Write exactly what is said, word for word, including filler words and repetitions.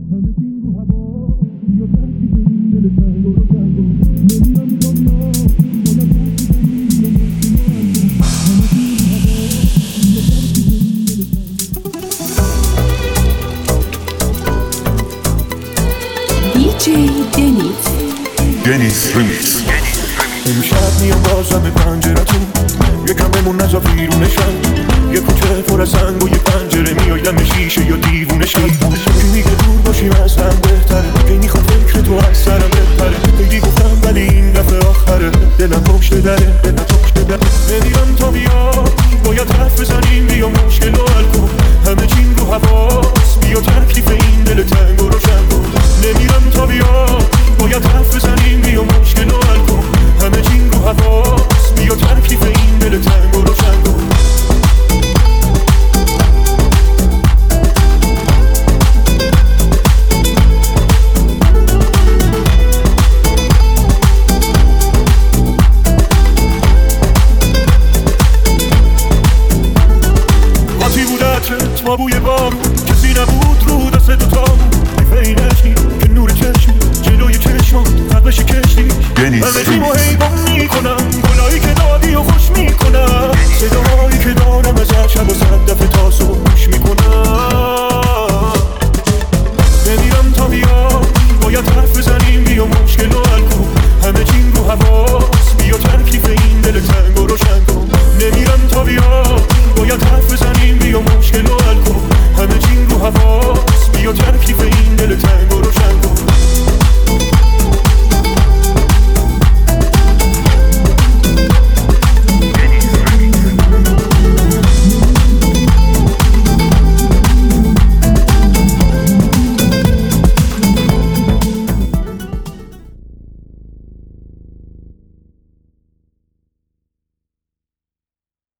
دنیس ریمیکس. امشب میام بازم به پنجرتون، یکم بمون نزا بیرونشم، یه کوچه پر از سنگ و یه پنجره میای دم شیشه یا دیوونشم. کی میگه دور باشیم از هم بهتره، کی میخواد فکر تو از سرم بپره. خیلی گفتم ولی این دفعه آخره، دلم پشت دره دلم پشت دره. نمیرم تا بیا باید حرف بزنیم، بیا مشکل رو حل کن، همه چین رو حواس، بیا تکلیف این دل تنگ و روشن کن. نمیرم تا بیا باید حرف بزنیم، بیا مشکل رو حل کن، همه چین رو حواس، بیا تکلیف این دل تنگ و روشن کن. قاطی بود عطرت ما بوی بارون، کسی نبود رو دست دوتامون، بیفینشی که نور چشمی جلوی چشمات قبش کشتی. همه چی ما حیبان میکنم، گلایی که دادی و خوش میکنم، صداهایی که دارم از شب و صد دفعه تا صبح گوش میکنم. نمیرم تا بیا باید حرف بزنیم، بیا مشکل رو حل کن، همه چین رو حواس، بیا تکلیف این دل تنگ و روشن کن. نمیرم تا بیا باید حرف بزنیم، بیا مشکل رو حل کن، همه چین رو حواس، بیا تکلیف